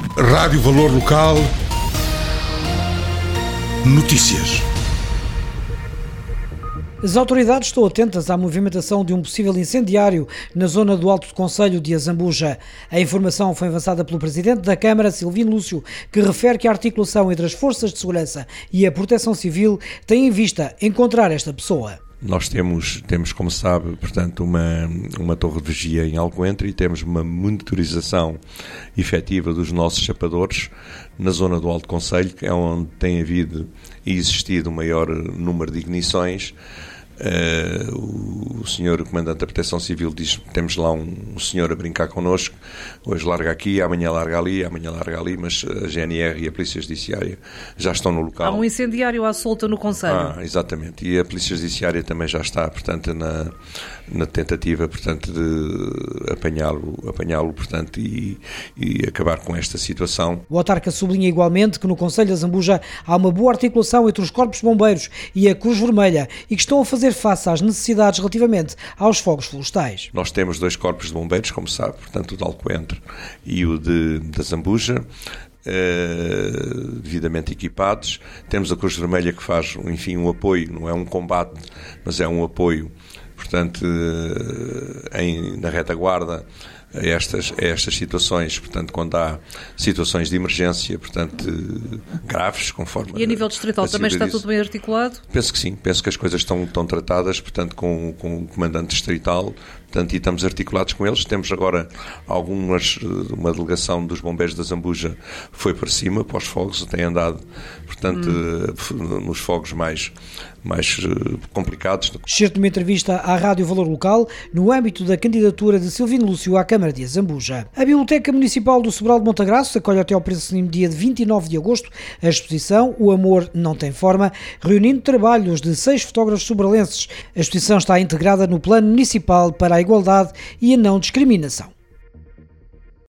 Rádio Valor Local. Notícias. As autoridades estão atentas à movimentação de um possível incendiário na zona do Alto Concelho de Azambuja. A informação foi avançada pelo Presidente da Câmara, Silvino Lúcio, que refere que a articulação entre as forças de segurança e a Proteção Civil tem em vista encontrar esta pessoa. Nós temos, como sabe, portanto, uma torre de vigia em Alcoentre e temos uma monitorização efetiva dos nossos chapadores na zona do Alto Concelho, que é onde tem havido e existido o maior número de ignições. O senhor Comandante da Proteção Civil diz que temos lá um senhor a brincar connosco, hoje larga aqui, amanhã larga ali, mas a GNR e a Polícia Judiciária já estão no local. Há um incendiário à solta no concelho. Exatamente, e a Polícia Judiciária também já está, portanto, na tentativa, portanto, de apanhá-lo, portanto, e acabar com esta situação. O autarca sublinha igualmente que no concelho de Azambuja há uma boa articulação entre os corpos de bombeiros e a Cruz Vermelha e que estão a fazer face às necessidades relativamente aos fogos florestais. Nós temos dois corpos de bombeiros, como sabe, portanto o de Alcoentre e o de Azambuja, devidamente equipados. Temos a Cruz Vermelha que faz, enfim, um apoio, não é um combate, mas é um apoio, portanto, na retaguarda a estas situações, portanto, quando há situações de emergência, portanto, graves, conforme... E a nível distrital também está tudo bem articulado? Penso que sim, penso que as coisas estão tratadas, portanto, com o comandante distrital, portanto, e estamos articulados com eles. Temos agora uma delegação dos bombeiros da Azambuja foi para cima, para os fogos, tem andado, portanto, nos fogos mais complicados. Excerto de uma entrevista à Rádio Valor Local, no âmbito da candidatura de Silvino Lúcio à Câmara de Azambuja. A Biblioteca Municipal do Sobral de Montagraço acolhe até ao próximo dia de 29 de agosto a exposição O Amor Não Tem Forma, reunindo trabalhos de 6 fotógrafos sobralenses. A exposição está integrada no Plano Municipal para a Igualdade e a Não Discriminação.